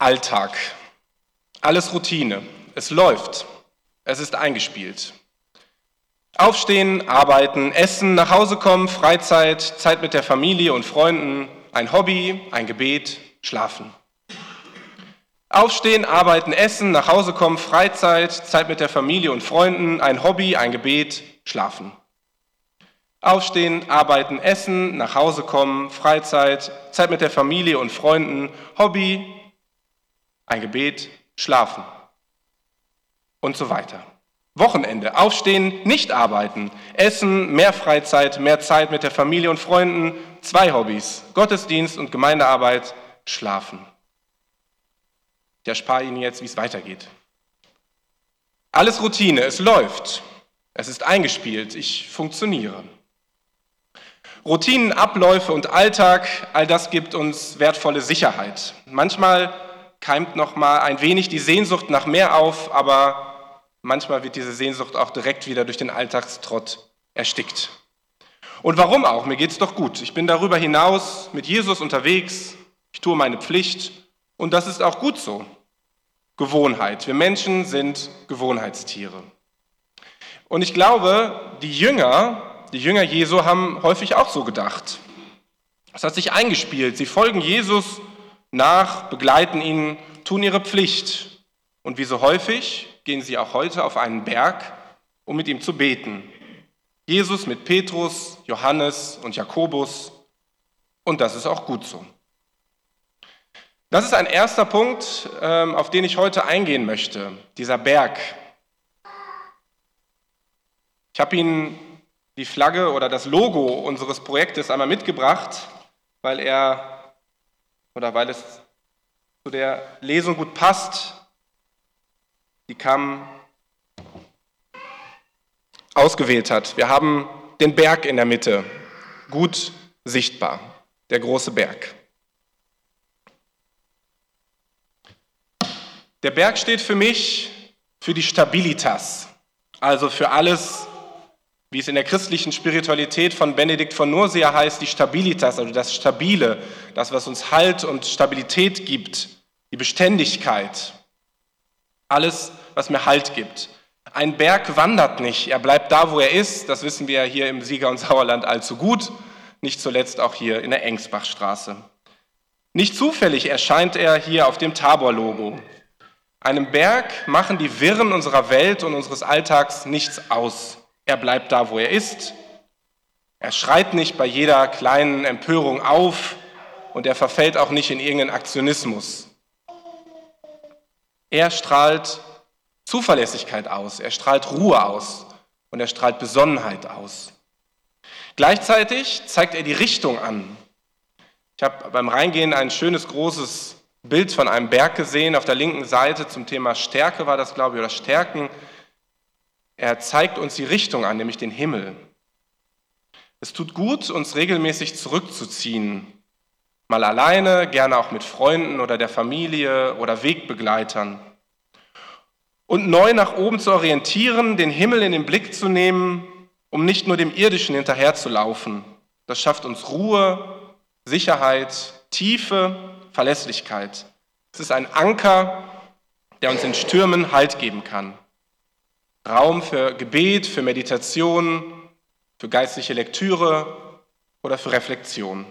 Alltag. Alles Routine. Es läuft. Es ist eingespielt. Aufstehen, arbeiten, essen, nach Hause kommen, Freizeit, Zeit mit der Familie und Freunden, ein Hobby, ein Gebet, schlafen. Aufstehen, arbeiten, essen, nach Hause kommen, Freizeit, Zeit mit der Familie und Freunden, ein Hobby, ein Gebet, schlafen. Aufstehen, arbeiten, essen, nach Hause kommen, Freizeit, Zeit mit der Familie und Freunden, Hobby, ein Gebet, schlafen und so weiter. Wochenende, aufstehen, nicht arbeiten, essen, mehr Freizeit, mehr Zeit mit der Familie und Freunden, 2 Hobbys, Gottesdienst und Gemeindearbeit, schlafen. Ich erspare Ihnen jetzt, wie es weitergeht. Alles Routine, es läuft, es ist eingespielt, ich funktioniere. Routinen, Abläufe und Alltag, all das gibt uns wertvolle Sicherheit. Manchmal keimt noch mal ein wenig die Sehnsucht nach mehr auf, aber manchmal wird diese Sehnsucht auch direkt wieder durch den Alltagstrott erstickt. Und warum auch? Mir geht's doch gut. Ich bin darüber hinaus mit Jesus unterwegs, ich tue meine Pflicht und das ist auch gut so. Gewohnheit. Wir Menschen sind Gewohnheitstiere. Und ich glaube, die Jünger Jesu haben häufig auch so gedacht. Es hat sich eingespielt. Sie folgen Jesus nach, begleiten ihn, tun ihre Pflicht. Und wie so häufig gehen sie auch heute auf einen Berg, um mit ihm zu beten. Jesus mit Petrus, Johannes und Jakobus. Und das ist auch gut so. Das ist ein erster Punkt, auf den ich heute eingehen möchte, dieser Berg. Ich habe Ihnen die Flagge oder das Logo unseres Projektes einmal mitgebracht, weil es zu der Lesung gut passt. Die Kam ausgewählt hat. Wir haben den Berg in der Mitte, gut sichtbar, der große Berg. Der Berg steht für mich für die Stabilitas, also für alles, wie es in der christlichen Spiritualität von Benedikt von Nursia heißt, die Stabilitas, also das Stabile, das, was uns Halt und Stabilität gibt, die Beständigkeit, alles, was mir Halt gibt. Ein Berg wandert nicht, er bleibt da, wo er ist, das wissen wir ja hier im Sieger- und Sauerland allzu gut, nicht zuletzt auch hier in der Engsbachstraße. Nicht zufällig erscheint er hier auf dem Tabor-Logo. Einem Berg machen die Wirren unserer Welt und unseres Alltags nichts aus. Er bleibt da, wo er ist. Er schreit nicht bei jeder kleinen Empörung auf und er verfällt auch nicht in irgendeinen Aktionismus. Er strahlt Zuverlässigkeit aus, er strahlt Ruhe aus und er strahlt Besonnenheit aus. Gleichzeitig zeigt er die Richtung an. Ich habe beim Reingehen ein schönes großes Bild von einem Berg gesehen, auf der linken Seite zum Thema Stärke war das, glaube ich, oder Stärken. Er zeigt uns die Richtung an, nämlich den Himmel. Es tut gut, uns regelmäßig zurückzuziehen, mal alleine, gerne auch mit Freunden oder der Familie oder Wegbegleitern. Und neu nach oben zu orientieren, den Himmel in den Blick zu nehmen, um nicht nur dem Irdischen hinterherzulaufen. Das schafft uns Ruhe, Sicherheit, Tiefe, Verlässlichkeit. Es ist ein Anker, der uns in Stürmen Halt geben kann. Raum für Gebet, für Meditation, für geistliche Lektüre oder für Reflexion.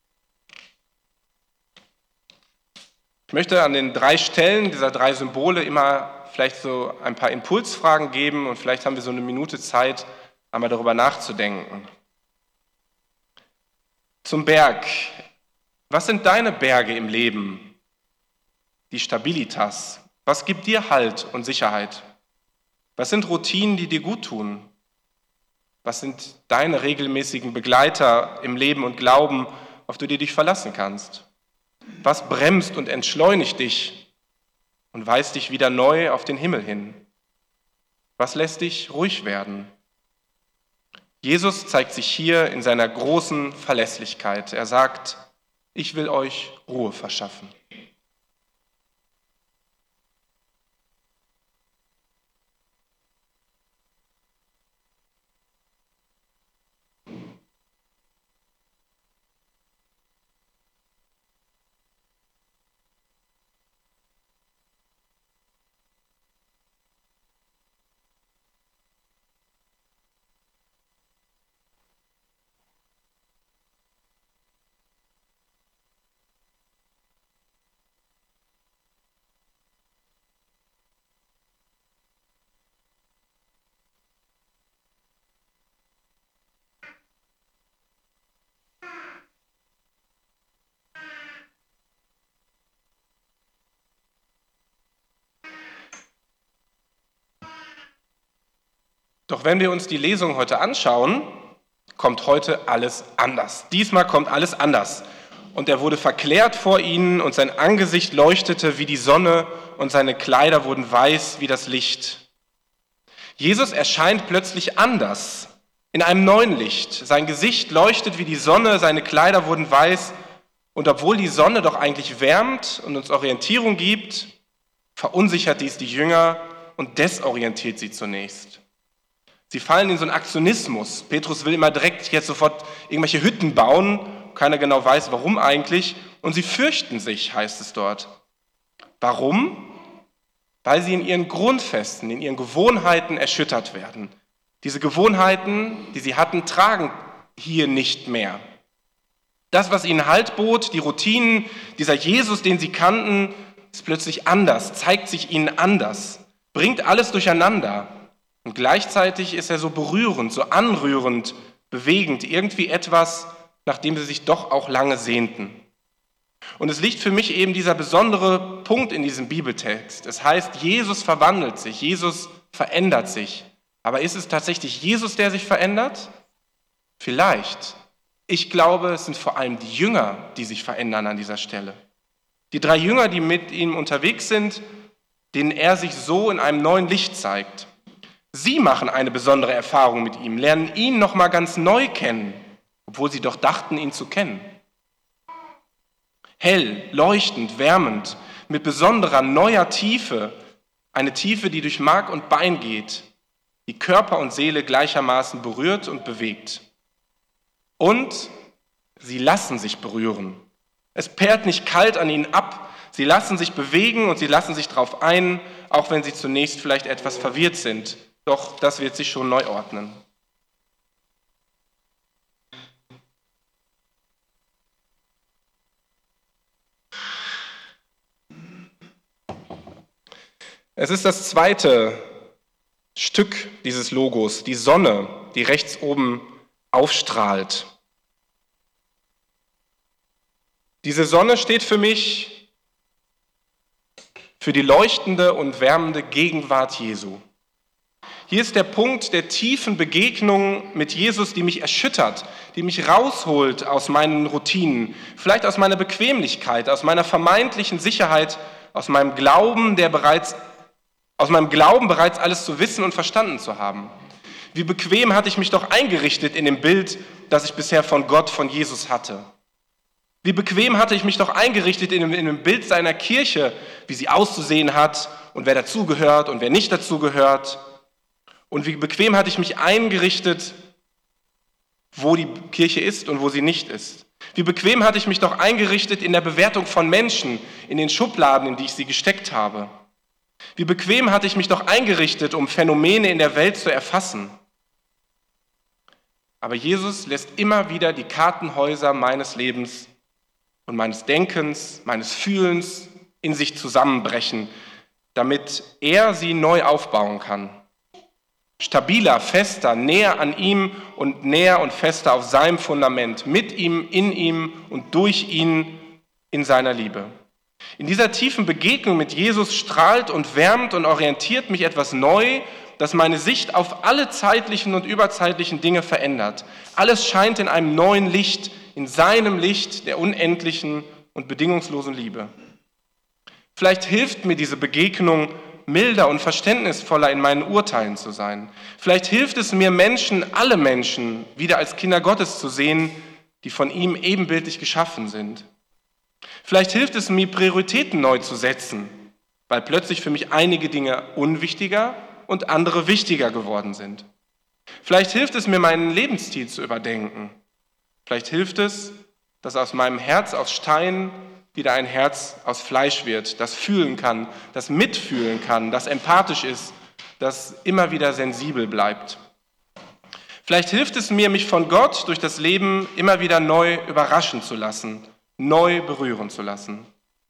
Ich möchte an den 3 Stellen dieser 3 Symbole immer vielleicht so ein paar Impulsfragen geben und vielleicht haben wir so eine Minute Zeit, einmal darüber nachzudenken. Zum Berg. Was sind deine Berge im Leben? Die Stabilitas. Was gibt dir Halt und Sicherheit? Was sind Routinen, die dir gut tun? Was sind deine regelmäßigen Begleiter im Leben und Glauben, auf die du dich verlassen kannst? Was bremst und entschleunigt dich und weist dich wieder neu auf den Himmel hin? Was lässt dich ruhig werden? Jesus zeigt sich hier in seiner großen Verlässlichkeit. Er sagt, ich will euch Ruhe verschaffen. Doch wenn wir uns die Lesung heute anschauen, kommt heute alles anders. Diesmal kommt alles anders. Und er wurde verklärt vor ihnen und sein Angesicht leuchtete wie die Sonne und seine Kleider wurden weiß wie das Licht. Jesus erscheint plötzlich anders, in einem neuen Licht. Sein Gesicht leuchtet wie die Sonne, seine Kleider wurden weiß. Und obwohl die Sonne doch eigentlich wärmt und uns Orientierung gibt, verunsichert dies die Jünger und desorientiert sie zunächst. Sie fallen in so einen Aktionismus. Petrus will immer direkt jetzt sofort irgendwelche Hütten bauen. Keiner genau weiß, warum eigentlich. Und sie fürchten sich, heißt es dort. Warum? Weil sie in ihren Grundfesten, in ihren Gewohnheiten erschüttert werden. Diese Gewohnheiten, die sie hatten, tragen hier nicht mehr. Das, was ihnen Halt bot, die Routinen, dieser Jesus, den sie kannten, ist plötzlich anders, zeigt sich ihnen anders, bringt alles durcheinander. Und gleichzeitig ist er so berührend, so anrührend, bewegend, irgendwie etwas, nach dem sie sich doch auch lange sehnten. Und es liegt für mich eben dieser besondere Punkt in diesem Bibeltext. Es heißt, Jesus verwandelt sich, Jesus verändert sich. Aber ist es tatsächlich Jesus, der sich verändert? Vielleicht. Ich glaube, es sind vor allem die Jünger, die sich verändern an dieser Stelle. Die 3 Jünger, die mit ihm unterwegs sind, denen er sich so in einem neuen Licht zeigt. Sie machen eine besondere Erfahrung mit ihm, lernen ihn nochmal ganz neu kennen, obwohl sie doch dachten, ihn zu kennen. Hell, leuchtend, wärmend, mit besonderer neuer Tiefe, eine Tiefe, die durch Mark und Bein geht, die Körper und Seele gleichermaßen berührt und bewegt. Und sie lassen sich berühren. Es perlt nicht kalt an ihnen ab, sie lassen sich bewegen und sie lassen sich darauf ein, auch wenn sie zunächst vielleicht etwas verwirrt sind. Doch das wird sich schon neu ordnen. Es ist das zweite Stück dieses Logos, die Sonne, die rechts oben aufstrahlt. Diese Sonne steht für mich für die leuchtende und wärmende Gegenwart Jesu. Hier ist der Punkt der tiefen Begegnung mit Jesus, die mich erschüttert, die mich rausholt aus meinen Routinen, vielleicht aus meiner Bequemlichkeit, aus meiner vermeintlichen Sicherheit, aus meinem Glauben bereits alles zu wissen und verstanden zu haben. Wie bequem hatte ich mich doch eingerichtet in dem Bild, das ich bisher von Gott, von Jesus hatte. Wie bequem hatte ich mich doch eingerichtet in dem Bild seiner Kirche, wie sie auszusehen hat und wer dazugehört und wer nicht dazugehört. Und wie bequem hatte ich mich eingerichtet, wo die Kirche ist und wo sie nicht ist. Wie bequem hatte ich mich doch eingerichtet in der Bewertung von Menschen, in den Schubladen, in die ich sie gesteckt habe. Wie bequem hatte ich mich doch eingerichtet, um Phänomene in der Welt zu erfassen. Aber Jesus lässt immer wieder die Kartenhäuser meines Lebens und meines Denkens, meines Fühlens in sich zusammenbrechen, damit er sie neu aufbauen kann. Stabiler, fester, näher an ihm und näher und fester auf seinem Fundament, mit ihm, in ihm und durch ihn in seiner Liebe. In dieser tiefen Begegnung mit Jesus strahlt und wärmt und orientiert mich etwas neu, das meine Sicht auf alle zeitlichen und überzeitlichen Dinge verändert. Alles scheint in einem neuen Licht, in seinem Licht der unendlichen und bedingungslosen Liebe. Vielleicht hilft mir diese Begegnung, milder und verständnisvoller in meinen Urteilen zu sein. Vielleicht hilft es mir, alle Menschen, wieder als Kinder Gottes zu sehen, die von ihm ebenbildlich geschaffen sind. Vielleicht hilft es mir, Prioritäten neu zu setzen, weil plötzlich für mich einige Dinge unwichtiger und andere wichtiger geworden sind. Vielleicht hilft es mir, meinen Lebensstil zu überdenken. Vielleicht hilft es, dass aus meinem Herz aus Stein wieder ein Herz aus Fleisch wird, das fühlen kann, das mitfühlen kann, das empathisch ist, das immer wieder sensibel bleibt. Vielleicht hilft es mir, mich von Gott durch das Leben immer wieder neu überraschen zu lassen, neu berühren zu lassen.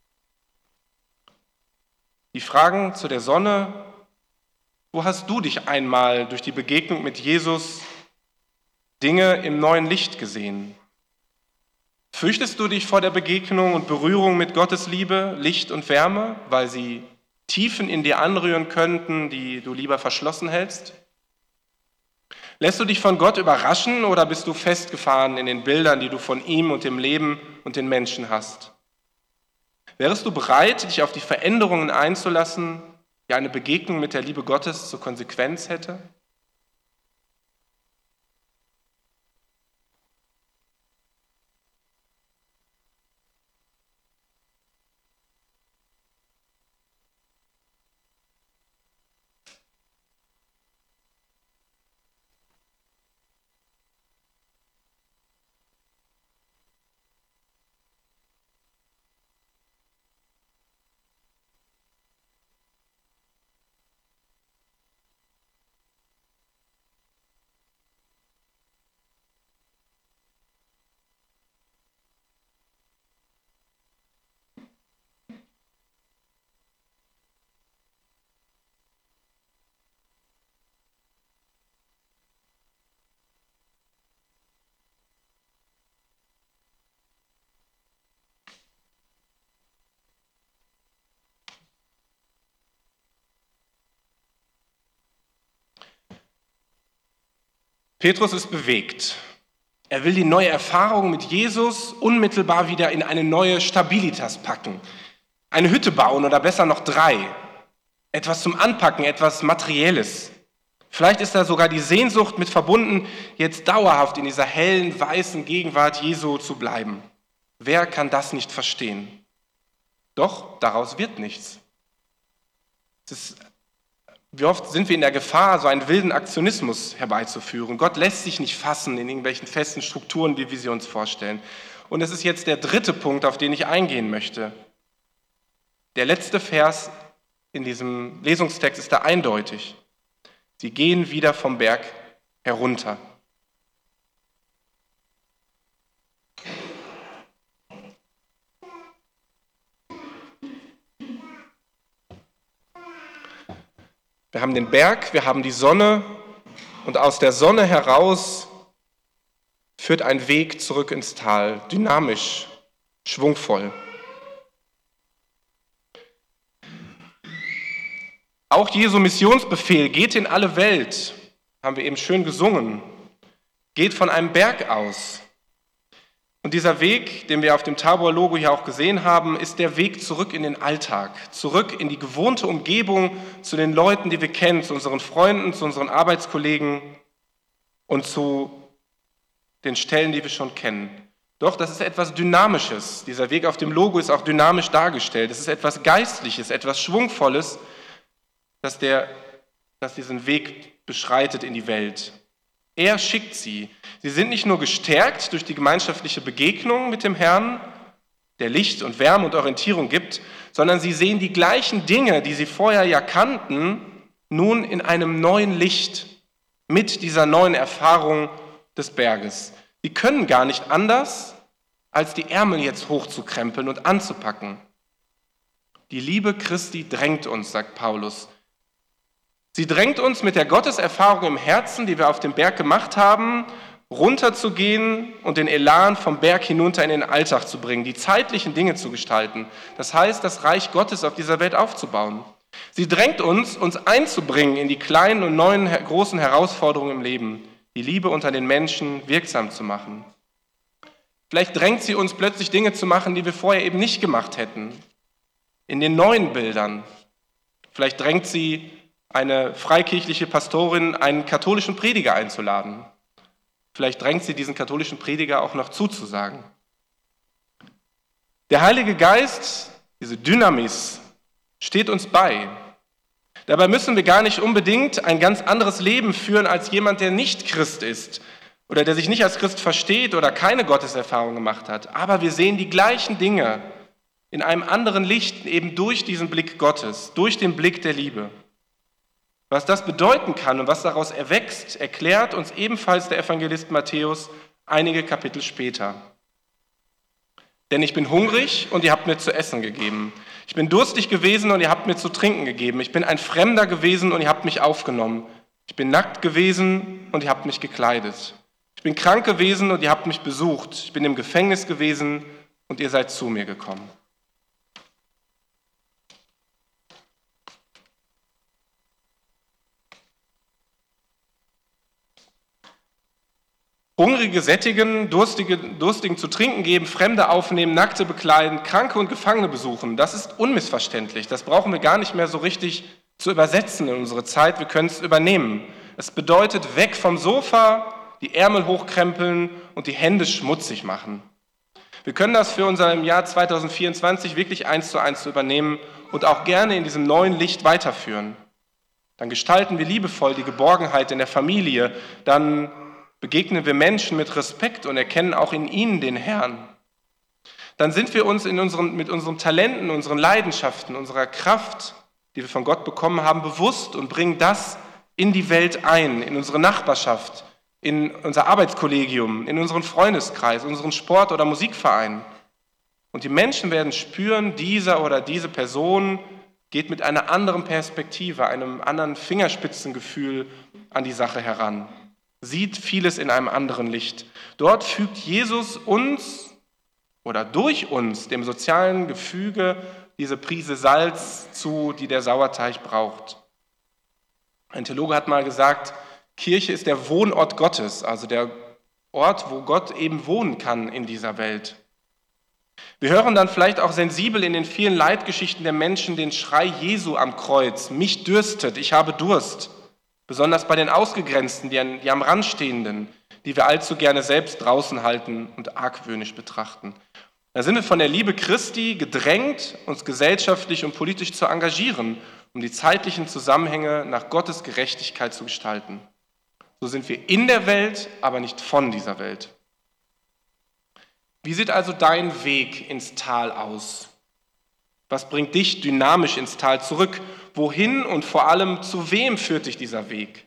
Die Fragen zu der Sonne: Wo hast du dich einmal durch die Begegnung mit Jesus Dinge im neuen Licht gesehen? Fürchtest du dich vor der Begegnung und Berührung mit Gottes Liebe, Licht und Wärme, weil sie Tiefen in dir anrühren könnten, die du lieber verschlossen hältst? Lässt du dich von Gott überraschen oder bist du festgefahren in den Bildern, die du von ihm und dem Leben und den Menschen hast? Wärest du bereit, dich auf die Veränderungen einzulassen, die eine Begegnung mit der Liebe Gottes zur Konsequenz hätte? Petrus ist bewegt. Er will die neue Erfahrung mit Jesus unmittelbar wieder in eine neue Stabilitas packen. Eine Hütte bauen oder besser noch 3. Etwas zum Anpacken, etwas Materielles. Vielleicht ist da sogar die Sehnsucht mit verbunden, jetzt dauerhaft in dieser hellen, weißen Gegenwart Jesu zu bleiben. Wer kann das nicht verstehen? Doch daraus wird nichts. Wie oft sind wir in der Gefahr, so einen wilden Aktionismus herbeizuführen? Gott lässt sich nicht fassen in irgendwelchen festen Strukturen, wie wir sie uns vorstellen. Und es ist jetzt der 3. Punkt, auf den ich eingehen möchte. Der letzte Vers in diesem Lesungstext ist da eindeutig. Sie gehen wieder vom Berg herunter. Wir haben den Berg, wir haben die Sonne und aus der Sonne heraus führt ein Weg zurück ins Tal, dynamisch, schwungvoll. Auch Jesu Missionsbefehl, geht in alle Welt, haben wir eben schön gesungen, geht von einem Berg aus. Und dieser Weg, den wir auf dem Tabor-Logo hier auch gesehen haben, ist der Weg zurück in den Alltag, zurück in die gewohnte Umgebung, zu den Leuten, die wir kennen, zu unseren Freunden, zu unseren Arbeitskollegen und zu den Stellen, die wir schon kennen. Doch, das ist etwas Dynamisches. Dieser Weg auf dem Logo ist auch dynamisch dargestellt. Es ist etwas Geistliches, etwas Schwungvolles, das diesen Weg beschreitet in die Welt. Er schickt sie. Sie sind nicht nur gestärkt durch die gemeinschaftliche Begegnung mit dem Herrn, der Licht und Wärme und Orientierung gibt, sondern sie sehen die gleichen Dinge, die sie vorher ja kannten, nun in einem neuen Licht mit dieser neuen Erfahrung des Berges. Sie können gar nicht anders, als die Ärmel jetzt hochzukrempeln und anzupacken. Die Liebe Christi drängt uns, sagt Paulus. Sie drängt uns mit der Gotteserfahrung im Herzen, die wir auf dem Berg gemacht haben, runterzugehen und den Elan vom Berg hinunter in den Alltag zu bringen, die zeitlichen Dinge zu gestalten. Das heißt, das Reich Gottes auf dieser Welt aufzubauen. Sie drängt uns einzubringen in die kleinen und neuen großen Herausforderungen im Leben, die Liebe unter den Menschen wirksam zu machen. Vielleicht drängt sie uns plötzlich Dinge zu machen, die wir vorher eben nicht gemacht hätten, in den neuen Bildern. Vielleicht drängt sie eine freikirchliche Pastorin, einen katholischen Prediger einzuladen. Vielleicht drängt sie diesen katholischen Prediger auch noch zuzusagen. Der Heilige Geist, diese Dynamis, steht uns bei. Dabei müssen wir gar nicht unbedingt ein ganz anderes Leben führen als jemand, der nicht Christ ist oder der sich nicht als Christ versteht oder keine Gotteserfahrung gemacht hat. Aber wir sehen die gleichen Dinge in einem anderen Licht, eben durch diesen Blick Gottes, durch den Blick der Liebe. Was das bedeuten kann und was daraus erwächst, erklärt uns ebenfalls der Evangelist Matthäus einige Kapitel später. Denn ich bin hungrig und ihr habt mir zu essen gegeben. Ich bin durstig gewesen und ihr habt mir zu trinken gegeben. Ich bin ein Fremder gewesen und ihr habt mich aufgenommen. Ich bin nackt gewesen und ihr habt mich gekleidet. Ich bin krank gewesen und ihr habt mich besucht. Ich bin im Gefängnis gewesen und ihr seid zu mir gekommen. Hungrige sättigen, Durstigen zu trinken geben, Fremde aufnehmen, Nackte bekleiden, Kranke und Gefangene besuchen. Das ist unmissverständlich. Das brauchen wir gar nicht mehr so richtig zu übersetzen in unsere Zeit. Wir können es übernehmen. Es bedeutet weg vom Sofa, die Ärmel hochkrempeln und die Hände schmutzig machen. Wir können das für unser im Jahr 2024 wirklich 1:1 übernehmen und auch gerne in diesem neuen Licht weiterführen. Dann gestalten wir liebevoll die Geborgenheit in der Familie, dann begegnen wir Menschen mit Respekt und erkennen auch in ihnen den Herrn. Dann sind wir uns mit unseren Talenten, unseren Leidenschaften, unserer Kraft, die wir von Gott bekommen haben, bewusst und bringen das in die Welt ein, in unsere Nachbarschaft, in unser Arbeitskollegium, in unseren Freundeskreis, unseren Sport- oder Musikverein. Und die Menschen werden spüren, dieser oder diese Person geht mit einer anderen Perspektive, einem anderen Fingerspitzengefühl an die Sache heran, sieht vieles in einem anderen Licht. Dort fügt Jesus uns oder durch uns, dem sozialen Gefüge, diese Prise Salz zu, die der Sauerteig braucht. Ein Theologe hat mal gesagt, Kirche ist der Wohnort Gottes, also der Ort, wo Gott eben wohnen kann in dieser Welt. Wir hören dann vielleicht auch sensibel in den vielen Leitgeschichten der Menschen den Schrei Jesu am Kreuz, mich dürstet, ich habe Durst. Besonders bei den Ausgegrenzten, die am Rand stehenden, die wir allzu gerne selbst draußen halten und argwöhnisch betrachten. Da sind wir von der Liebe Christi gedrängt, uns gesellschaftlich und politisch zu engagieren, um die zeitlichen Zusammenhänge nach Gottes Gerechtigkeit zu gestalten. So sind wir in der Welt, aber nicht von dieser Welt. Wie sieht also dein Weg ins Tal aus? Was bringt dich dynamisch ins Tal zurück? Wohin und vor allem zu wem führt dich dieser Weg?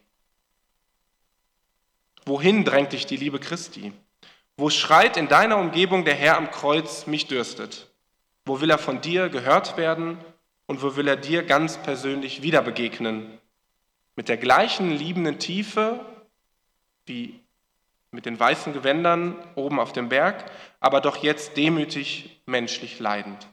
Wohin drängt dich die Liebe Christi? Wo schreit in deiner Umgebung der Herr am Kreuz, mich dürstet? Wo will er von dir gehört werden und wo will er dir ganz persönlich wieder begegnen? Mit der gleichen liebenden Tiefe wie mit den weißen Gewändern oben auf dem Berg, aber doch jetzt demütig, menschlich leidend.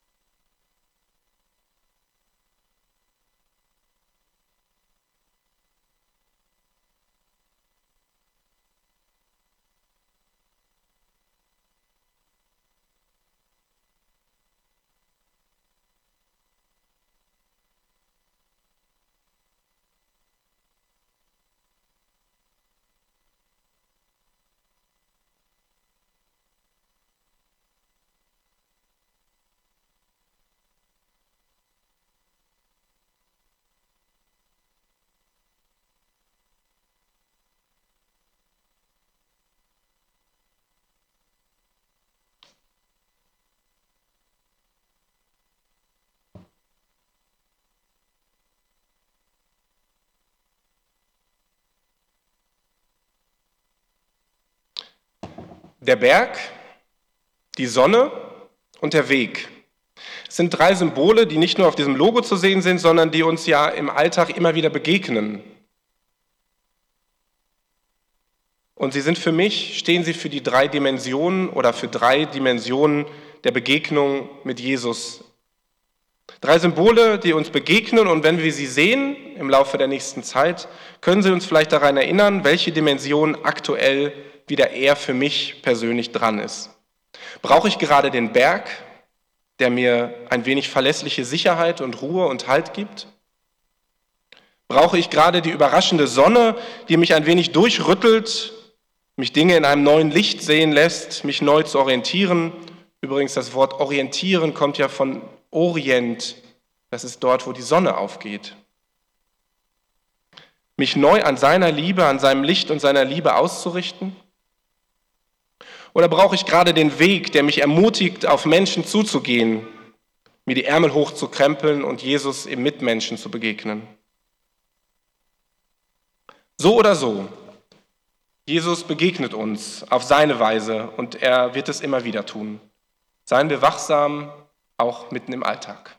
Der Berg, die Sonne und der Weg. Es sind 3 Symbole, die nicht nur auf diesem Logo zu sehen sind, sondern die uns ja im Alltag immer wieder begegnen. Und stehen sie für die 3 Dimensionen oder für 3 Dimensionen der Begegnung mit Jesus. 3 Symbole, die uns begegnen und wenn wir sie sehen im Laufe der nächsten Zeit, können sie uns vielleicht daran erinnern, welche Dimension aktuell wieder eher für mich persönlich dran ist. Brauche ich gerade den Berg, der mir ein wenig verlässliche Sicherheit und Ruhe und Halt gibt? Brauche ich gerade die überraschende Sonne, die mich ein wenig durchrüttelt, mich Dinge in einem neuen Licht sehen lässt, mich neu zu orientieren? Übrigens, das Wort orientieren kommt ja von Orient, das ist dort, wo die Sonne aufgeht. Mich neu an seiner Liebe, an seinem Licht und seiner Liebe auszurichten? Oder brauche ich gerade den Weg, der mich ermutigt, auf Menschen zuzugehen, mir die Ärmel hochzukrempeln und Jesus im Mitmenschen zu begegnen? So oder so, Jesus begegnet uns auf seine Weise und er wird es immer wieder tun. Seien wir wachsam, auch mitten im Alltag.